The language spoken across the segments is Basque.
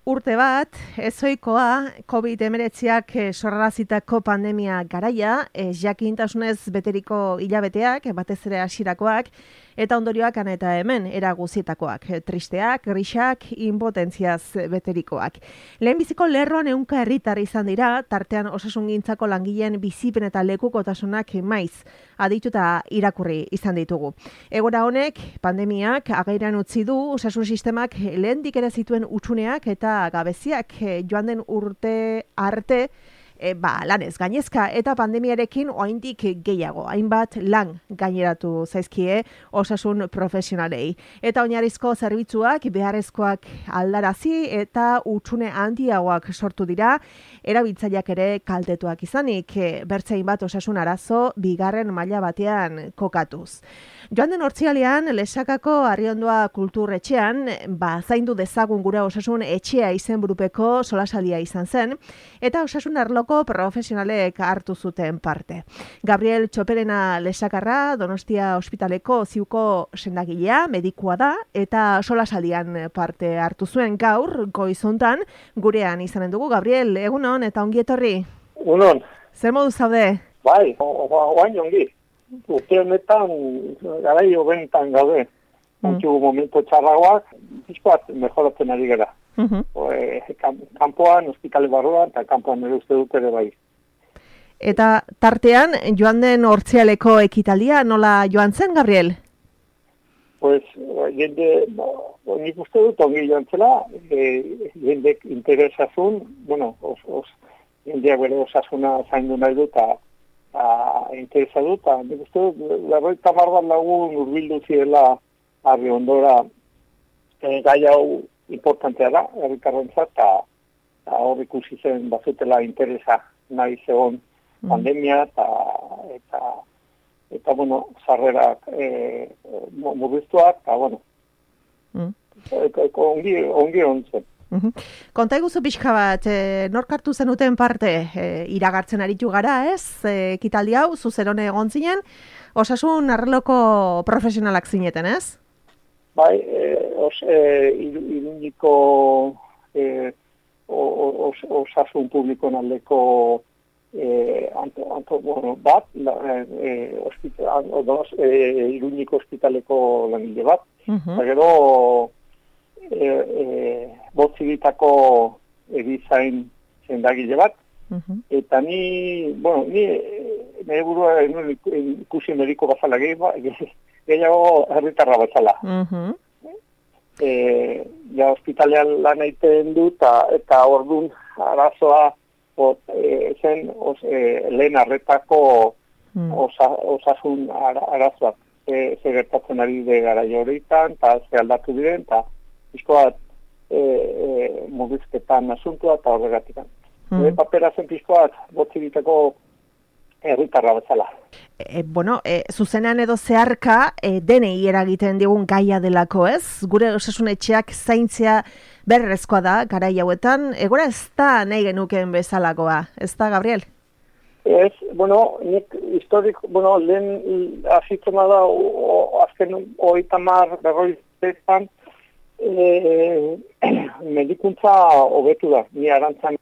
Urte bat, ezoikoa, COVID-19ak sorrarazitako pandemia garaia, jakintasunez beteriko hilabeteak, batez ere hasirakoak, eta ondorioak han eta hemen, era guzietakoak, tristeak, grisak, impotentziaz beterikoak. Lehenbiziko lerroan ehunka herritar izan dira, tartean osasungintzako langileen bizipen eta lekukotasunak maiz, adituta irakurri izan ditugu. Egoera honek, pandemiak agairan utzi du osasun sistemak lehendik ere zituen utsuneak eta gabeziak joan den urte arte lanez gainezka eta pandemiarekin oraindik gehiago, hainbat lan gaineratu zaizkie osasun profesionalei. Eta oinarrizko zerbitzuak beharrezkoak aldarazi eta hutsune handiagoak sortu dira, erabiltzaileak ere kaltetuak izanik, bertzein bat osasun arazo bigarren maila batean kokatuz. Joan den hortzialean, Lesakako Arriondoa kulturretxean, zaindu dezagun gure osasun etxea izenburupeko solasaldia izan zen, eta osasun arloko profesionalek hartu zuten parte. Gabriel Txoperena Lesakarra, Donostia Ospitaleko ziuko sendagilea, medikua da, eta solasaldian parte hartu zuen gaur, goizontan, gurean izanen dugu. Gabriel, egunon eta ongi etorri? Egunon. Zer modu zaude? Bai, oain ongi. Urte honetan, garai hobenetan gaude. Ontsugu momentu txarragoak, pixkoat mejoratzen ari gara. Kanpoan, ospitale barruan, eta kanpoan ere uste dut ere bai. Eta tartean, joan den hortzialeko ekitaldia, nola joan zen, Gabriel? Pues, jende, nik uste dut ongi joan zela, jendek interesazun, bueno, jendeak bere osasuna zaindu nahi dut, eta interesa dut, eta nik uste dut, larroita marbat lagun urbildu zirela Arriondora, gai hau importantea da, herritarrentzat, eta hor ikusi zen bazutela interesa nahi zegoen pandemia, eta bueno, sarrerak murriztuak, eta bueno, ongi ontzen. Konta eguzu pixka bat, nork hartu zenuten parte, iragartzen aritu gara, ez? Ekitaldi hau, zuzerone egon zinen, osasun arloko profesionalak zineten, ez? Bai, Iruñiko osasun publikoen aldeko bat, Iruñiko ospitaleko langile bat, eta gero botzigitako erizain zendagile bat, eta nire burua ikusi mediko bazala gehiago herritarra bazala. Ja ospitalean lan egiten du, eta orduan arazoa zen lehen arretako osasun arazoak. Ze gertatzen ari de gara horretan, eta ze aldatu diren, eta pixkoat murrizketan asuntua eta horregatik. Papera zen pixkoat botzigiteko herritarra bezala. Zuzenean edo zeharka denei eragiten digun gaia delako, ez? Gure osasun etxeak zaintzea berrezkoa da, garai hauetan, egora ez da nahi genukeen bezalakoa, ez da, Gabriel? Ez, nik lehen azitzena da, azken 30-40 medikuntza hobetu da, ni arantzan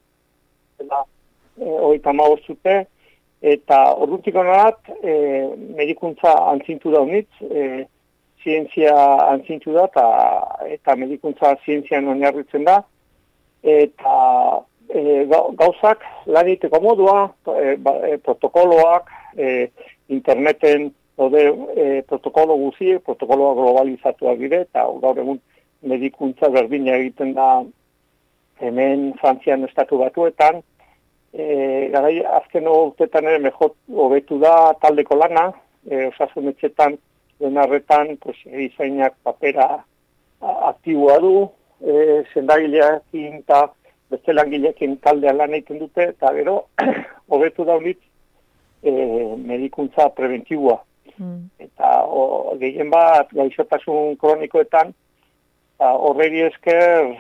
35 urte, eta ordutik honarat, medikuntza antzintu da honitz, zientzia antzintu da, eta medikuntza zientzian oinarritzen da, eta gauzak lan egiteko modua, protokoloak, interneten protokolo guziek, protokoloa globalizatuak dire, eta gaur egun medikuntza berdina egiten da hemen Frantzian estatu batuetan, garai azken urtetan ere hobetu da taldeko lana, osasun etxetan, denarretan, erizainak papera aktiboa du, sendagileekin eta beste langileekin taldean lan egiten dute, eta gero hobetu da honitz medikuntza preventiboa. Eta gehien bat gaixotasun kronikoetan, horregi esker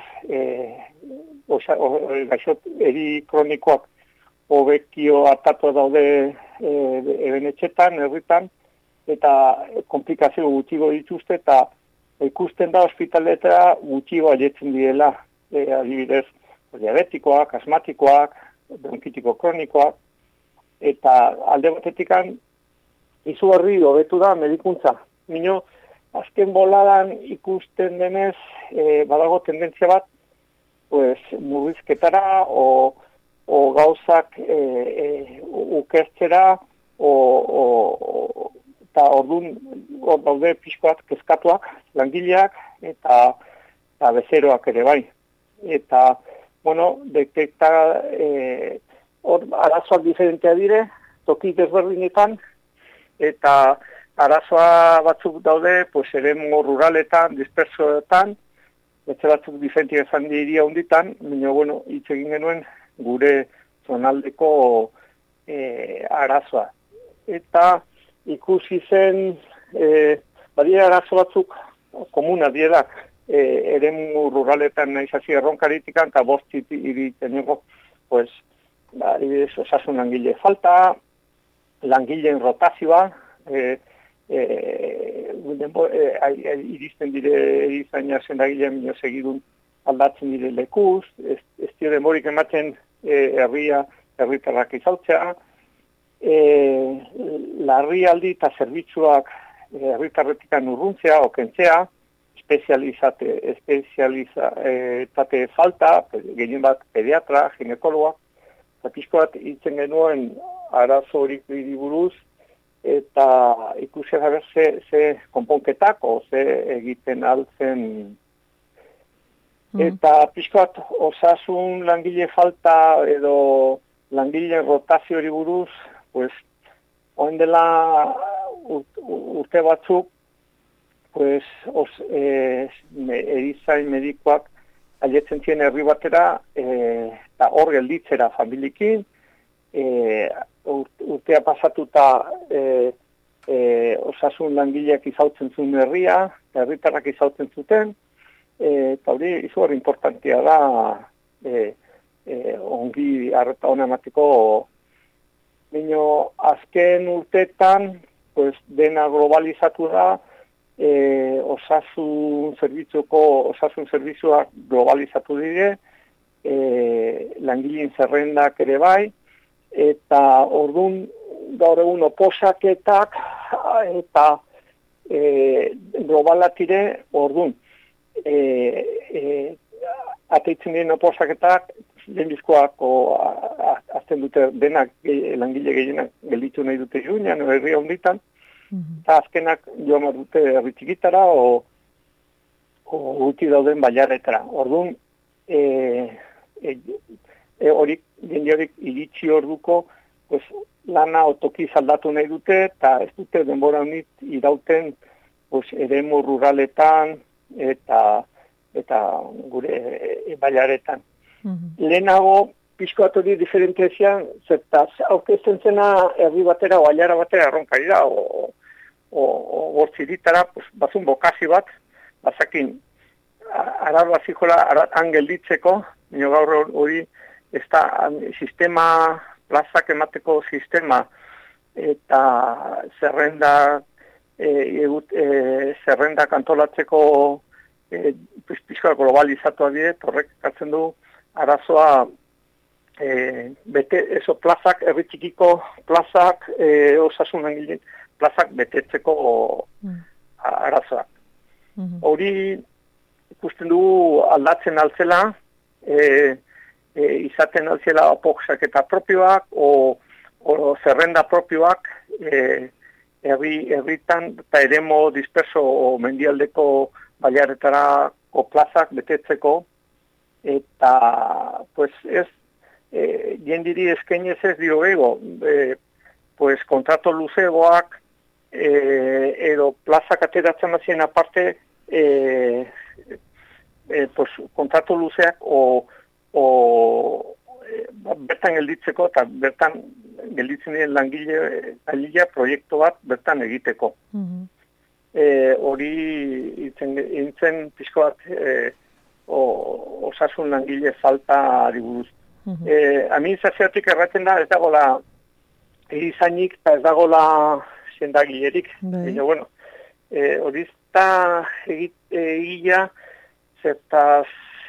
eri kronikoak hobekio hartatu daude ebenetxetan, herritan, eta komplikazio gutxigo dituzte, eta ikusten da ospitaletara gutxigo aietzen direla adibidez, diabetikoak, asmatikoak, bronkitiko kronikoak, eta alde batetikan izugarri hobetu da medikuntza. Mino, azken boladan ikusten denez, badago tendentzia bat, pues, murrizketara, o gauzak ukertzera, eta orduan daude pixkoak kezkatuak, langileak, eta bezeroak ere bai. Eta, bueno, detekta, arazoak diferentea dire, toki desberdinetan, eta arazoa batzuk daude, pues, eremu ruraletan, dispersoetan, etxe batzuk diferentia izan diria hunditan, baina, bueno, hitz egin genuen gure zonaldeko arazoa. Eta ikusi zen, badira arazo batzuk komuna dira, eremu ruraletan nahizazi erronkaritikan, eta bostit iriteneko, pues, osasun langile falta, langileen rotazioa, iristen dire erizaina zendagilean minio segidun aldatzen dire lekuz, ez dio denborik ematen herritarrak izautzea, larrialdi eta zerbitzuak herritarretikan urruntzea, okentzea, espezialitate falta, gehien bat pediatra, ginekologa, eta pixko bat hitzen genuen arazo horik buruz, eta ikusi gabe ze konponketak, ze egiten altzen. Eta pixko bat osasun langile falta edo langile rotazio hori buruz, pues, oen dela urte batzuk, pues, erizain medikoak aietzen ziren herri batera, eta hor gelditzera familiekin, urtea pasatuta osasun langileak izautzen zuen herria, herritarrak izautzen zuten, eta hori izugarri importantia da ongi arreta hona emateko. Baina azken urteetan, pues, dena globalizatu da, osasun zerbitzuak globalizatu dire, langileen zerrendak ere bai, eta orduan gaur egun oposaketak eta globalatire orduan. Ateitzen diren oposaketak, lehenbizkoako azten dute denak langile gehienak gelditu nahi dute juinan, herria honditan, eta azkenak joan dute herri txikitara o guti dauden bailaretara. Orduan, jende horik iritsi orduko, pues, lana otoki zaldatu nahi dute, eta ez dute denbora honit irauten, pues, eremu ruraletan eta gure bailaretan. Lehenago, pixkoat hori diferentezian, zertaz, aurkezten zena herri batera o bailara batera erronkari da, o bortziritara, pues, bazun bokazio bat, bazakin, arar bazikola aratan gelditzeko, nio gaur hori, ez da sistema, plazak emateko sistema, eta zerrendak antolatzeko pixkoa globalizatua dire, horrek hartzen du arazoa plazak, herri txikiko plazak, osasun langile plazak betetzeko arazoak. Hori ikusten dugu aldatzen altzela, izaten altzela apoksak eta propioak, o zerrenda propioak, herritan eta eremo disperso o mendialdeko bailaretarako plazak betetzeko, eta pues ez, jendiri eskainez ez dio ego, pues kontrato luzegoak, edo plazak ateratzen hazien aparte, pues kontrato luzeak bertan gelditzeko, eta bertan gelditzen diren langilea proiektu bat bertan egiteko. Hori hintzen pixko bat osasun langile falta buruz. Administrazioatik erraten da, ez dagoela erizainik eta ez dagoela sendagilerik. Bueno, hori eta egila, zertaz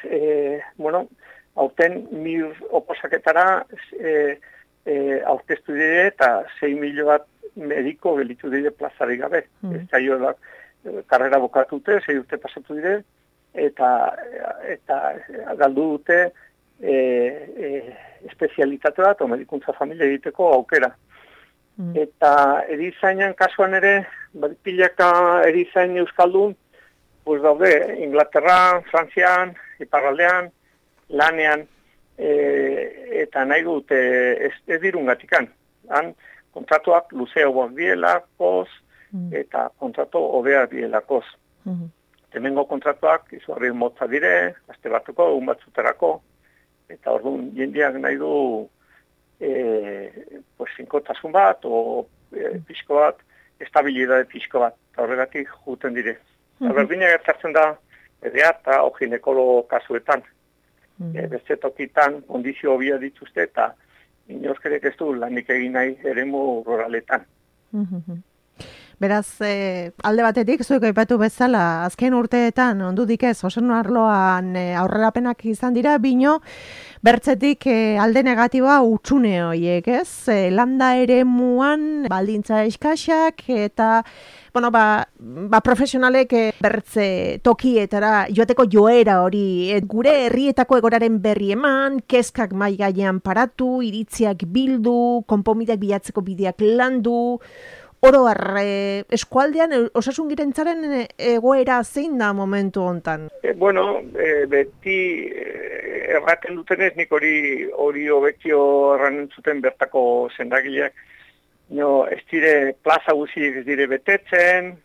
bueno, aurten mir oposaketara aurkeztu dire eta 6 milioi bat mediko gelitu dire plazarik gabe. Ez zaio da, karrera bokatute, 6 urte pasatu dire, eta galdu dute espezialitate bat, o medikuntza familia egiteko aukera. Eta erizainan kasuan ere, pilaka erizain euskaldun, pues daude, Inglaterra, Frantzian, Iparraldean, lanean, eta nahi dute ez dirungatikan. Han, kontratuak luzeagoak dielakoz, eta kontratu hobeak dielakoz. Hemengo kontratuak izugarri motza dire, aste batuko, egun batzuterako, eta orduan jendeak nahi du finkotasun bat, o pixko bat, estabilidade pixko bat, eta horregatik juten dire. Berdina gertatzen da, eta ginekolo kasuetan. Beste tokitan kondizio hobia dituzte, eta inorkerek ez du lanik egin nahi eremu ruraletan. Beraz, alde batetik, zuek aipatu bezala, azken urteetan, ondudik ez, osasun arloan aurrerapenak izan dira, bino, bertzetik alde negatiboa utxune horiek, ez? Landa eremuan baldintza eskaxak, eta, bueno, profesionalek bertze tokietara joateko joera hori, gure herrietako egoraren berri eman, kezkak mai gainean paratu, iritziak bildu, konponbideak bilatzeko bideak landu. Oro eskualdean osasungirentzaren egoera zein da momentu hontan? Beti erraten dutenez, nik hori hobekio erranen zuten bertako sendagileak. Ez dire plaza guziek ez dire betetzen,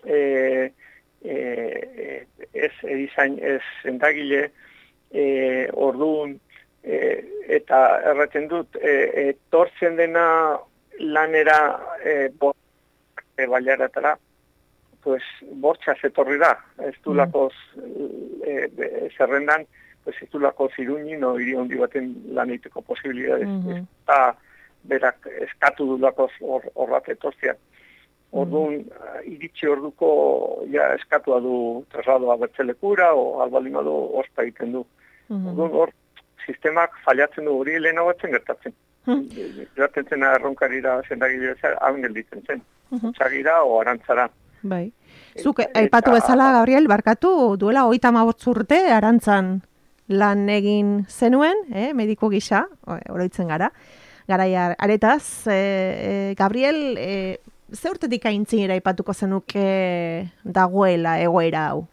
ez erizain ez sendagile, orduan, eta erraten dut, etortzen dena lanera baiaratara, pues bortxa zetorri da, ez du lakoz zerrendan, pues ez du lakoz iruñin o hiri handi baten lan egiteko posibilidades, eta berak eskatu du lakoz horrat etortzian. Orduan, iritsi orduko ja eskatua du trasladoa bertzelekura, o albalima du ospa egiten du. Orduan hor, sistemak fallatzen du hori lehenago batzen gertatzen. Gertatzen zena erronkarira zendagile hauen gelditzen zen. Txagira o arantzara. Bai. Zuk, aipatu bezala, Gabriel, barkatu, duela 35 urte arantzan lan egin zenuen, mediko gisa, oroitzen gara aretaz. Gabriel, ze urtetik aintzinera aipatuko zenuke dagoela egoera hau?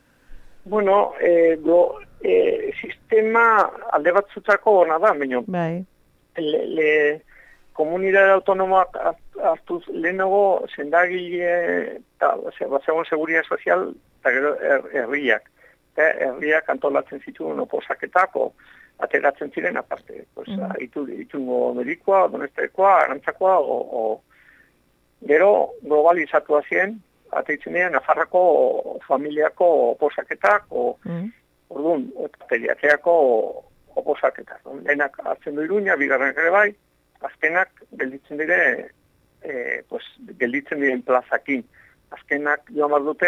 Sistema alde batzutako ona da, baina. Bai. Komunidade autonomoak hartuz lehenago sendagile eta zegoen seguridad sozial eta gero herriak. Herriak antolatzen zituen oposaketak ateratzen ziren aparte. Itungo medikoa, donestekoa, arantzakoa, gero globalizatua zien, ateitzen dira Nafarrako familiako oposaketak, orduan, pediatriako oposaketak. Lehenak hartzen du Iruña, bigarrenak ere bai, azkenak gelditzen dire, gelditzen diren plazakin. Azkenak joan behar dute,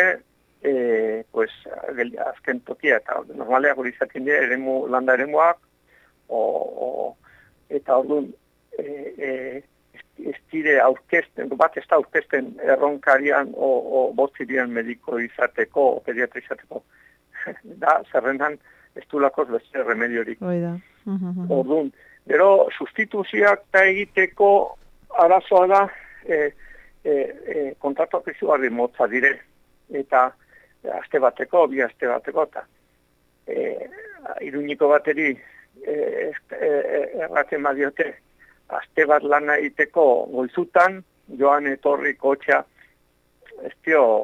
azken tokia, eta normaleak hori izaten dira landa eremuak, eta orduan, ez dire aurkezten, bat ez da aurkezten erronkarian o botzirian mediko izateko, o pediatra izateko. Da, zerrendan ez du lakoz beste remediorik. Orduan, gero, sustituzioak eta egiteko arazoa da kontratuak izugarri motza dire. Eta aste bateko, bi aste bateko, eta Iruñiko bateri erraten badiote aste bat lana egiteko goizutan, joan etorri kotxa, ez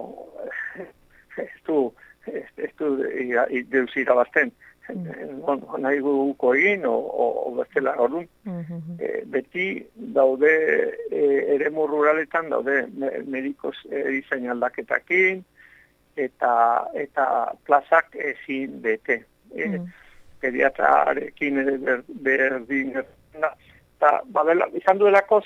du deus irabazten. Nahi guko egin, o bestela orduan. Beti daude eremu ruraletan, daude medikoz erizain aldaketakin, eta plazak ezin bete. Pediatrarekin berdin gertzen da. Izan duelakoz,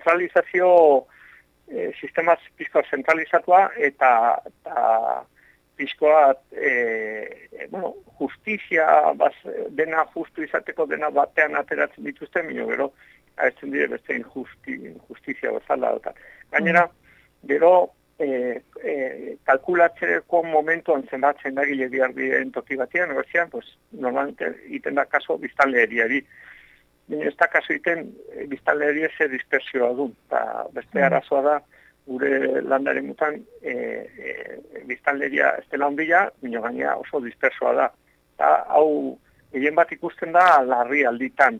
zentralizazio sistema pizko zentralizatua eta pixkoa, bueno, justizia, dena justu izateko dena batean ateratzen dituzten, gero, agertzen dire beste justizia bezala. Gainera, gero, kalkulatzeko momentuan zenbatzen da gile diardien toki batean, pues, normalmente iten da kaso biztanleriari. Baina ez da kaso iten biztanleri eze dispersioa du. Beste arazoa da, gure landaren mutan biztanleria ez dela ondila, baina gainera oso dispersoa da. Hau, gehien bat ikusten da larri alditan.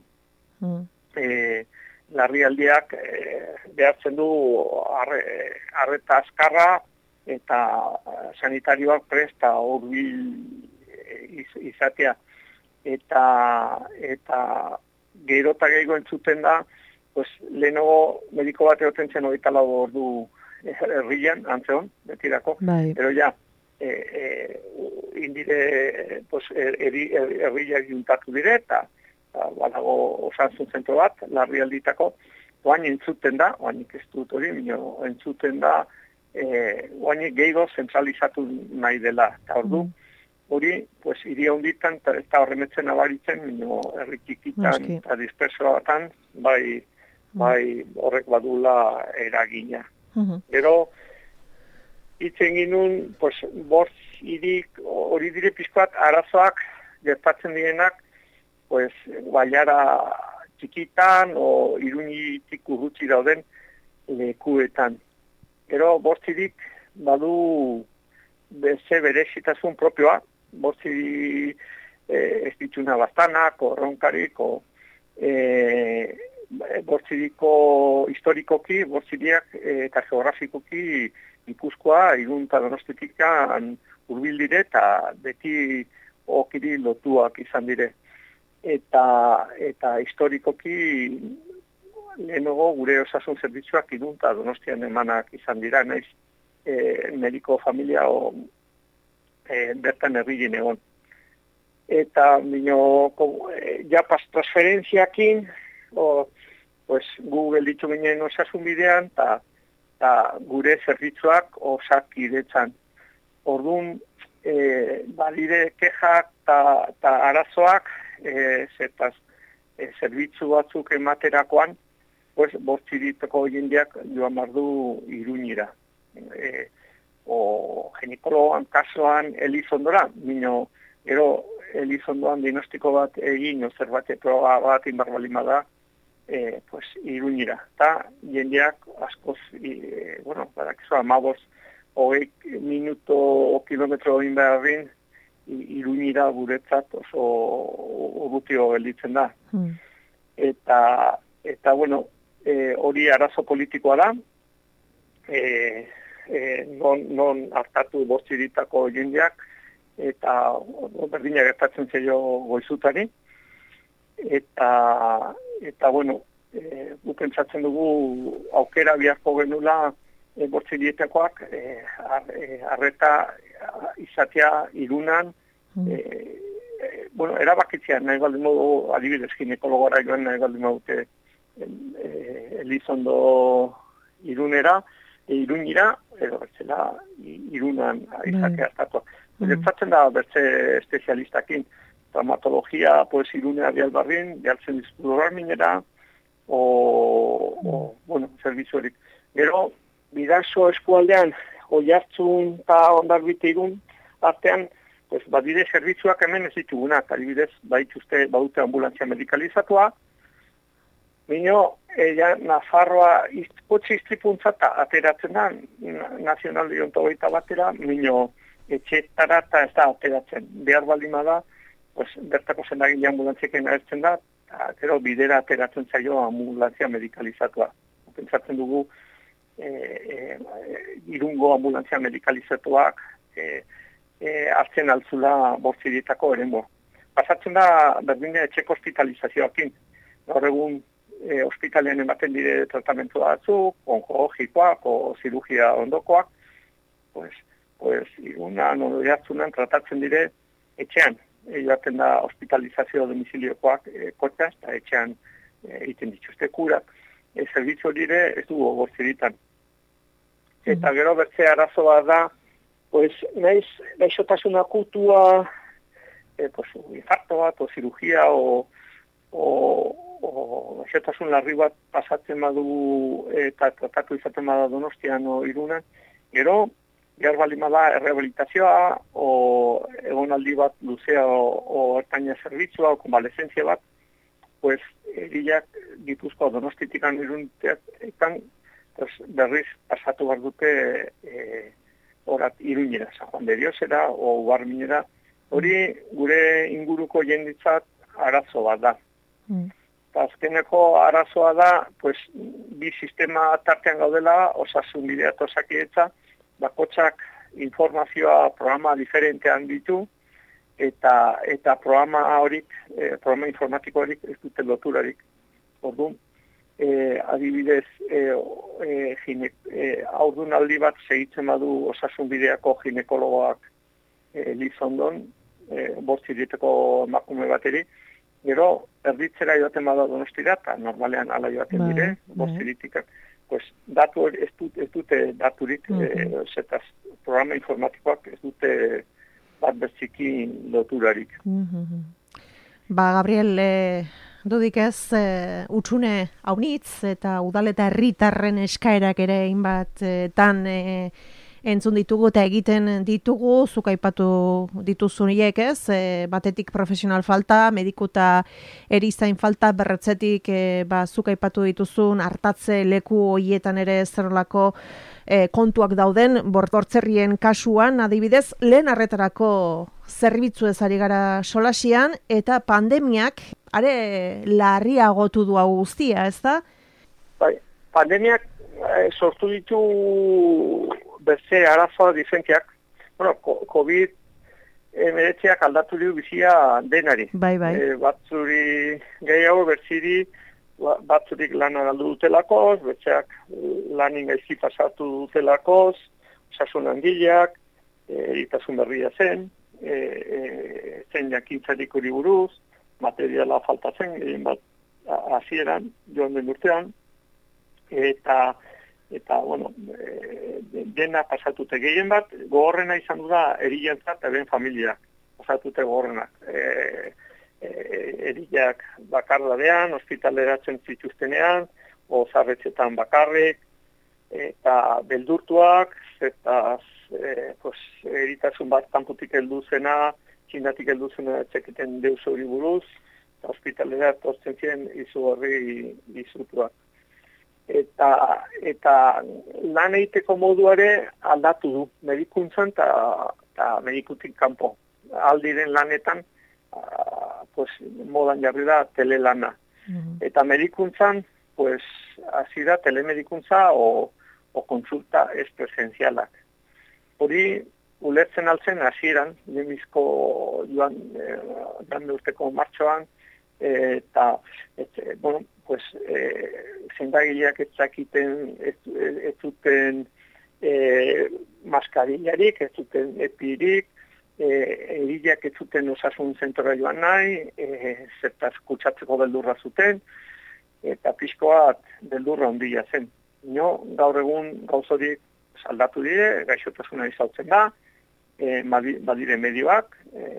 Larrialdiak behartzen du arreta azkarra eta sanitarioak presta hurbil izatea. Eta gero eta gehiago entzuten da, pues, lehenago mediko bat egoten zen 24 ordu herrian, antzeon, betirako. Pero ja, indire, pues, herriak juntatu dire, eta badago osasun zentro bat, larrialditako, oain entzuten da, oainik ez dut hori, entzuten da, oain gehiago zentralizatu nahi dela. Eta ordu, hori, pues, iria honditan, ez da horremetzen abaritzen, herrikikitan eta dispersoa batan, bai horrek badula eragina. Gero, itzen ginun, pues, bortz irik, hori dire pizkoat, arazoak gertatzen direnak, pues, baiara txikitan o Iruñitik urrutzi dauden lekuetan. Gero, bortzirik badu beze berezitasun propioa, bortzi ez dituna bastanak, o ronkarik, o bortziriko historikoki, bortziriak eta geografikoki Gipuzkoa, Irun eta Donostitikan hurbil dire eta beti okiri lotuak izan dire. Eta historikoki lehenago gure osasun zerbitzuak Irun eta Donostian emanak izan dira, naiz mediko familia bertan herrien egon. Eta ja transferentziakin, pues, gu gelditu ginen osasun bidean, eta gure zerbitzuak osakidetzan. Orduan, badire kexak eta arazoak, zertaz, zerbitzu batzuk ematerakoan, pues, bortziriteko jendeak joan bardu Iruñira. O ginekologan kasuan Elizondora, gero Elizondoan diagnostiko bat egin, zerbait proba bat inbarbalima da, pues, Iruñira. Eta jendeak askoz, badakizu, 15 minuto o kilometro egin beharrin, Iruñira guretzat oso urrutio gelditzen da. Eta hori arazo politikoa da, non hartatu bortziritako jendeak, eta berdina gertatzen zaio goizutari. Eta guk pentsatzen dugu aukera biharko genula bortzirietakoak arreta izatea Irunan, erabakitzea nahi baldin modu, adibidez ginekologora joan nahi baldin modute Elizondo Irunera, Iruñira, edo bertzela Irunan izatea hartatu. Gertatzen da bertze espezialistakin, traumatologia, pues, Irunea bialbarrin, bialtzen dizkudorar minera, zerbitzu horik. Gero, Bidaso eskualdean, Oiartzun eta Ondarbite Irun artean, pues, badire zerbitzuak hemen ez ditugunak, adibidez, badute ambulantzia medikalizatua, Nafarroa kotxe istripuntza eta ateratzen da, nazional diontogeita batera, etxetara eta ez da ateratzen. Behar baldima da, pues, bertako zendagile ambulantzieken agertzen da, eta gero bidera ateratzen zaio ambulantzia medikalizatua. Pentsatzen dugu, Irungo ambulantzia medikalizatuak hartzen altzula bortziritako erenbo. Pasatzen da berdina etxeko hospitalizazioakin. Gaur egun ospitalean ematen dire tratamentu batzuk, onkologikoak o zirugia ondokoak, pues Irunan o Oiartzunan tratatzen dire etxean. Joaten da hospitalizazio domiziliokoak kotxaz, eta etxean egiten dituzte kurak. Zerbitzu dire ez dugu bortziritan. Eta gero bertze arazo bat da, pues, naiz, gaixotasun akutua, pues, infarto bat, o cirugía, o gaixotasun larri bat pasatzen badu eta tratatu izaten bada Donostian o Irunan, gero, behar baldin bada errehabilitazioa, o egonaldi bat luzea o ertaina zerbitzua, o konbalezentzia bat, pues, erilak Gipuzkoa Donostitikan Iruntetan, pues, berriz pasatu behar dute orat Iruñera, San Juan de Diosera, o Ubarminera, hori gure inguruko jenditzat arazo bat da. Azkeneko arazoa da, pues, bi sistema tartean gaudela, osasun bidea eta osakidetza, bakotxak informazioa programa diferentean ditu, eta programa horik, programa informatiko horik ez dute loturarik. Orduan, adibidez, haurdunaldi bat segitzen badu osasun bideako ginekologoak Lizondon, bortziriteko emakume bateri, gero, erditzera joaten bada Donostira, eta normalean ala joaten dire, bortziritikak, pues, datu ez dute daturik, zetaz, programa informatikoak ez dute bat bertzikin loturarik. Gabriel, dudik ez, utxune haunitz eta udal eta herritarren eskaerak ere hainbatetan entzun ditugu eta egiten ditugu, zuk aipatu dituzuniek ez, batetik profesional falta, mediku eta erizain falta, berretzetik zuk aipatu dituzun hartatze leku horietan ere zerolako kontuak dauden, bortzerrien kasuan, adibidez, lehen arretarako zerbitzu ez ari gara solasian, eta pandemiak are larriagotu du hau guztia, ez da? Bai, pandemiak sortu ditu berze arazoa dizentiak. Bueno, COVID-19 aldatu du bizia denari. Bai. Batzuri gehiago, berziri, batzurik lana galdu dutelakoz, betxeak lanin gaizki pasatu dutelakoz, osasun handileak, eritasun berria zen, zen jakintzarik hori buruz, materiala faltatzen, egin bat hasieran, joan den urtean, eta bueno, dena pasatute gehien bat, gogorrena izan du da erilantzat eben familia, pasatute gogorrenak. Erilak bakardadean, ospitaleratzen zituztenean, ozarretxetan bakarrik, eta beldurtuak, eta eritasun bat kanpotik heldu zena, txindatik heldu zena etxeketen deus hori buruz, eta ospitalera tortzen ziren izugarri izutuak. Eta lan egiteko moduare aldatu du, medikuntzan eta medikutik kanpo. Aldiren lanetan, pues, modan jarri da telelana. Eta medikuntzan, pues, hasi da telemedikuntza o konsulta ez presenzialak. Hori, ulertzen altzen hasieran, lehenbizko joan urteko martxoan, eta, bueno, pues, zendagileak ez zakiten, ez zuten maskarillarik, ez zuten epirik, erileak ez zuten osasun zentora joan nahi, zertaz kutsatzeko beldurra zuten, eta pixkoat beldurra handia zen. Gaur egun gauzorik saldatu dire, gaixotasuna izautzen da, badire medioak,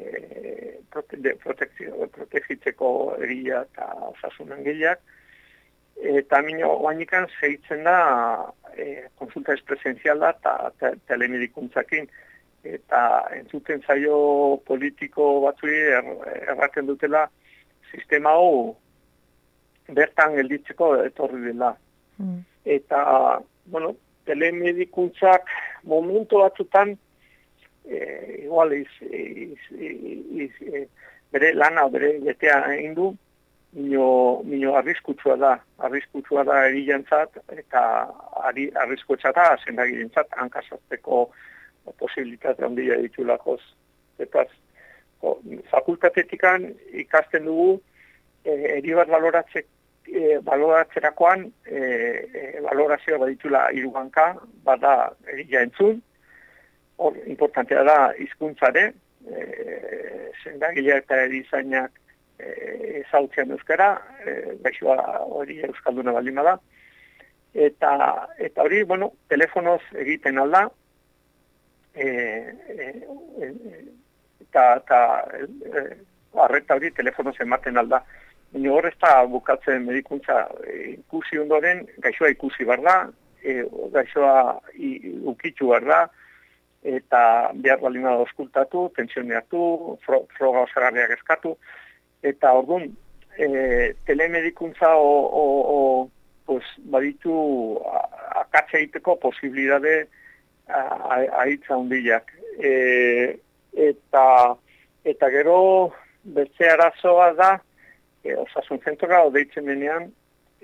protegitzeko egia eta osasun hangileak, eta oainikan segitzen da konsulta espresenziala eta telemedikuntzakin, eta entzuten zaio politiko batzui erraten dutela sistema hau bertan gelditzeko etorri dela. Eta, bueno, telemedikuntzak momentu batzutan igual bere lana, bere betea egin du, mino arriskutsua da erilantzat, eta arriskutsua da sendagilentzat hankasazteko posibilitate handia ditulakoz. Eta fakultatetikan ikasten dugu eri bat baloratzerakoan balorazioa baditula 3 hanka, bada erila entzun, hor importantea da hizkuntzare, sendagilea eta erizainak ezautzean euskara, gaixoa hori euskalduna baldin bada, eta hori, bueno, telefonoz egiten alda, eta arreta hori telefonoz ematen alda. Baina hor ez da bukatzen medikuntza ikusi ondoren, gaixoa ikusi behar da, gaixoa ukitu behar da, eta behar baldin bada auskultatu, tensioneatu, froga osagarriak eskatu, eta orduan, telemedikuntza pues, baditu akatsa egiteko posibilidade ahitza hundiak. Eta gero beste arazoa da, osasun zentroa deitzen denean,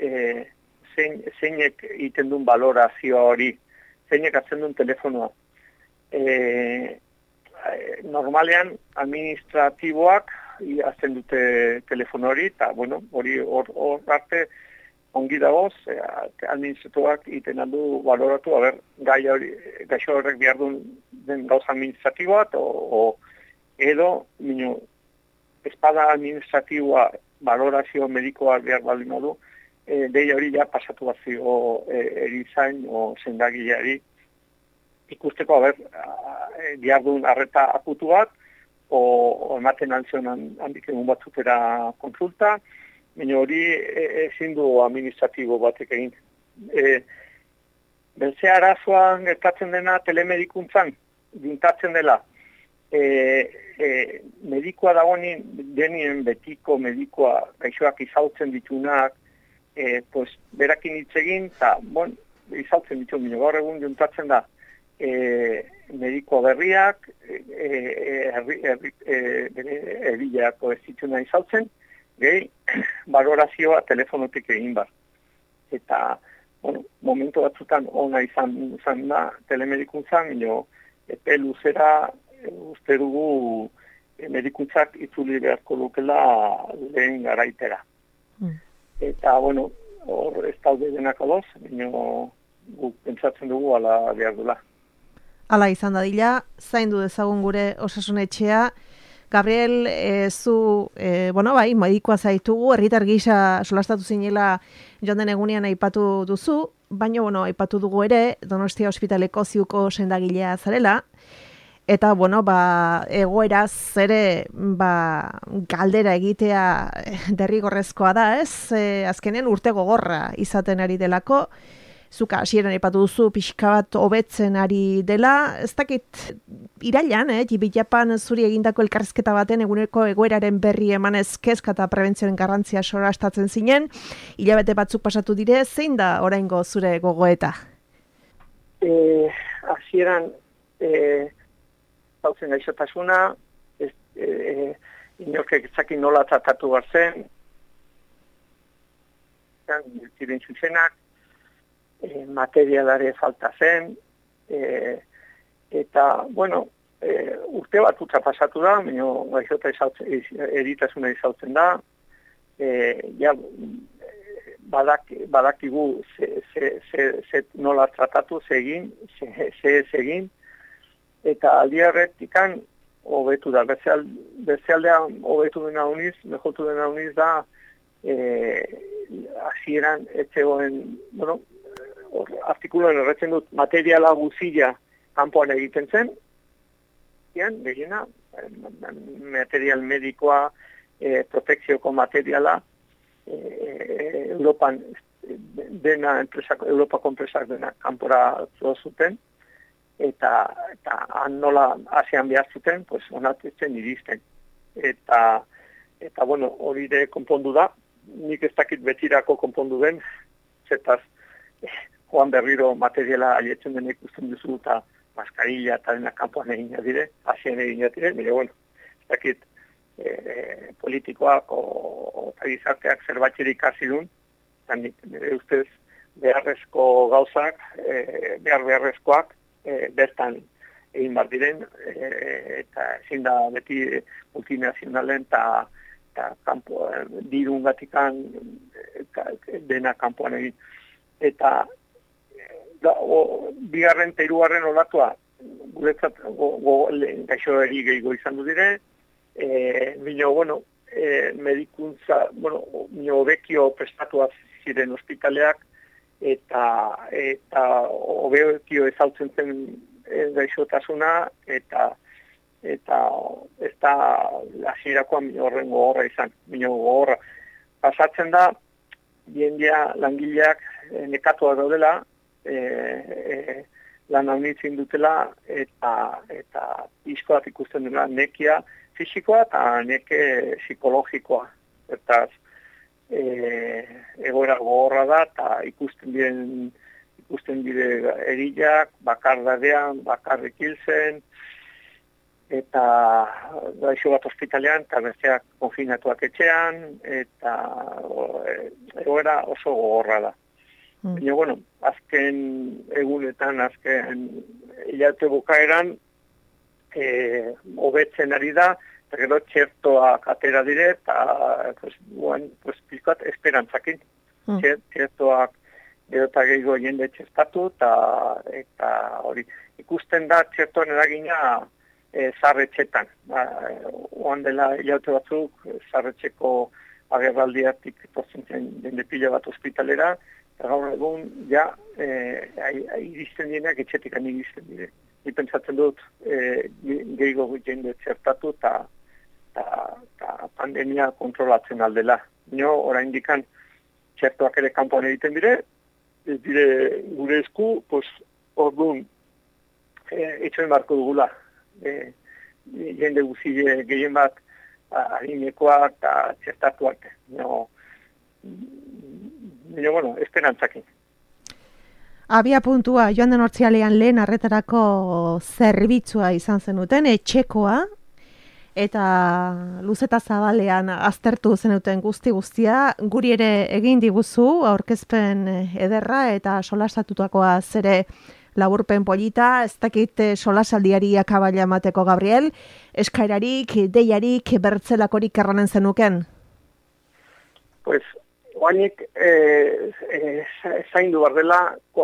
zeinek egiten duen valorazioa hori, zeinek hartzen duen telefonoa. Normalean administratiboak hartzen dute telefono hori, eta bueno, hori hor arte ongi dagoz, administratuak egiten aldu valoratu, gaixo horrek behar duen den gauza administratiboa, edo, espada administratiboa valorazio medikoa behar baldin modu, deia hori ja pasatu bazio erizain o sendagileari ikusteko diardun arreta akutu bat, o ematen altzionan handik egun batzutera konsulta, baina hori ezin du administratibo batek egin. Beste arazoa gertatzen dena telemedikuntzan, gintatzen dela, medikoa dagoen denien betiko medikoa gaixoak izautzen ditunak, pues, berakin hitz egin, eta izautzen ditu, gaur egun juntatzen da, mediko berriak, erbilako ez dituna izautzen, gehi, valorazioa telefonotik egin bar. Eta, momentu batzutan ona izan da telemedikuntzan, epe luzera uste dugu medikuntzak itzuli beharko lukela lehen garaitera. Eta, hor ez daude denak adoz, guk pentsatzen dugu ala behar dula. Hala izan dadila, zaindu dezagun gure osasun etxea. Gabriel, zu, medikoa zaitugu, herritar gisa solastatu zinela joan egunean aipatu duzu, baina, aipatu dugu ere, Donostia Ospitaleko ziuko sendagilea zarela, eta, egoeraz ere, galdera egitea derrigorrezkoa da, ez? Azkenean urte gogorra izaten ari delako, zuka hasieran aipatu duzu pixka bat hobetzen ari dela, ez dakit irailan, Japan zuri egindako elkarrizketa baten eguneko egoeraren berri emanez kezka eta prebentzioaren garrantzia sorastatzen zinen, hilabete batzuk pasatu dire, zein da oraingo zure gogoeta? Hasieran zautzen gaixotasuna, inorkek ezakin nola tratatu garzen, ziren zuzenak, materialare falta zen, eta, urte bat utza pasatu da, gaixota eritasuna izautzen da, badakigu nola tratatu, ze egin, eta aldi horretikan hobetu da. Beste aldean hobetu dena uniz, mejotu dena uniz da, hasieran etzegoen, artikuloen horretzen dut, materiala guzila kanpoan egiten zen, gehiena, material medikoa, protekzioko materiala, Europan dena Europako enpresak dena kanpora zuten, eta nola ASEAN behar zuten, onatzen iristen. Eta hori de konpondu da, nik ez dakit betirako konpondu den, zetaz, joan berriro materiala aietzen dena ikusten duzu eta maskarilla eta dena kanpoan egin dire, ASEAN egin dire, ez dakit politikoak o gizarteak zerbatxerik hasi duen, eta nire ustez beharrezko gauzak, beharrezkoak, bertan egin bar diren, eta ezin da beti multinazionalen eta dirun gatikan dena kanpoan egin. Eta bigarren eta hirugarren olatua guretzat gaixo eri gehiago izan du dire, medikuntza, hobekio prestatuak ziren ospitaleak, eta hobekio ezautzen zen gaixotasuna eta ez da hasirakoan horren gogorra izan, gogorra. Pasatzen da, jendea langileak nekatuak daudela, lan haunitzen dutela, eta pixkoak ikusten dela nekia fisikoa eta neke psikologikoa. Eta egoera gogorra da, eta ikusten dire erilak, bakardadean, bakarrik hiltzen, eta gaixo bat ospitalean, eta besteak konfinatuak etxean, eta egoera oso gogorra da. Baina, bueno, azken egunetan, azken hilate bukaeran, hobetzen ari da, eta gero txertoak atera dire, eta pizkat esperantzakin. Txertoak gero eta gehiago jende txertatu, eta hori ikusten da txertoen eragina zarretxetan. Oan dela hilate batzuk, zarretxeko agerraldiatik etortzen zen jende pila bat ospitalera, eta gaur egun, ja, iristen dienak etxetik iristen dire. Ni pentsatzen dut, gehiago jende txertatu eta pandemia kontrolatzen aldela. Nio, orain dikan, txertoak ere kanpoan egiten dire, ez dire gure esku, orduan, etxoen barko dugula. Jende guzile gehien bat harinekoak eta txertatuak. Bueno, esperantzakin. Abia puntua, joan den hortzialean lehen arretarako zerbitzua izan zenuten, etxekoa, eta luzeta zabalean aztertu zenuten guztia, guri ere egin diguzu, aurkezpen ederra eta solasatutakoa zere laburpen polita, ez dakit solasaldiari akabaila emateko, Gabriel, eskairarik, deiarik, bertzelakorik erranen zenuken? Pues, oainik zaindu behar dela,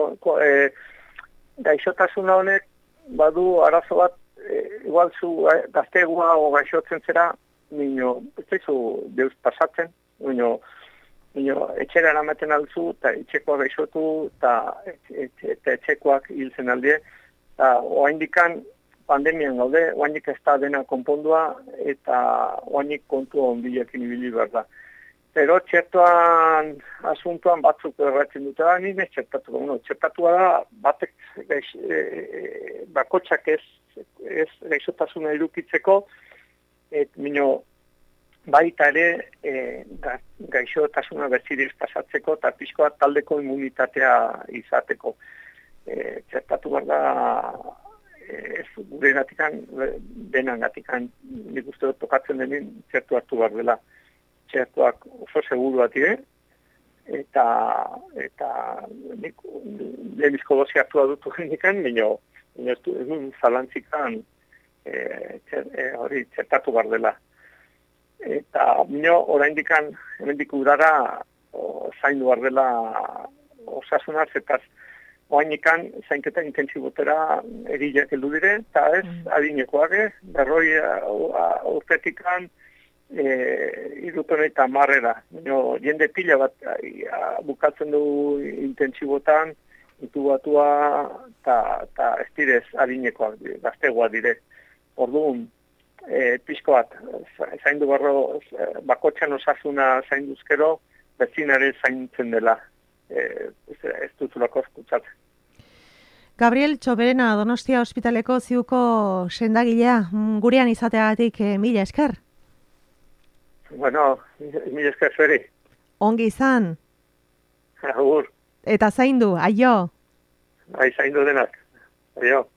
gaixotasuna honek badu arazo bat, igual zu gaztegua o gaixotzen zera, ez daizu deus pasatzen, etxera eramaten alzu, eta etxekoak gaixotu, eta etxekoak hiltzen aldie, eta oaindikan pandemian gaude, oainik ez da dena konpondua, eta oainik kontua ondilekin ibili behar da. Pero txertuan asuntuan batzuk erratzen dute da, nire txertatu. Txertatua da, batek bakotxak ez gaixotasuna irukitzeko, baita ere gaixotasuna berzidiz pasatzeko eta pixkoa taldeko immunitatea izateko. Txertatu behar da, gure gatikan, denan gatikan, nik uste dut tokatzen denin txertu hartu behar dela. Txertuak oso seguru bat dire, eta nik lehenizko dozi hartua dutu gendikan, ez duen zalantzikan hori txertatu behar dela. Eta oraindikan hemendik udara zaindu behar dela osasunaz, eta oainikan zainketa intensibotera erilak heldu dire, eta ez adinekoak, berroi urtetikan irutonei eta marrera. Jende pila bat bukatzen du intentsibotan, intubatua eta ez direz adinekoak, gaztegoak dire. Orduan, pixko bat, zaindu barro, bakotxan osasuna zainduzkero, bezinare zaintzen dela. Ez dutulako eskutsatzen. Gabriel Txoberena, Donostia Ospitaleko ziuko sendagilea, gurean izateagatik mila esker. Bueno, mila esker zeri. Ongi izan. Agur. Eta zaindu, aio. Zaindu denak. Aio.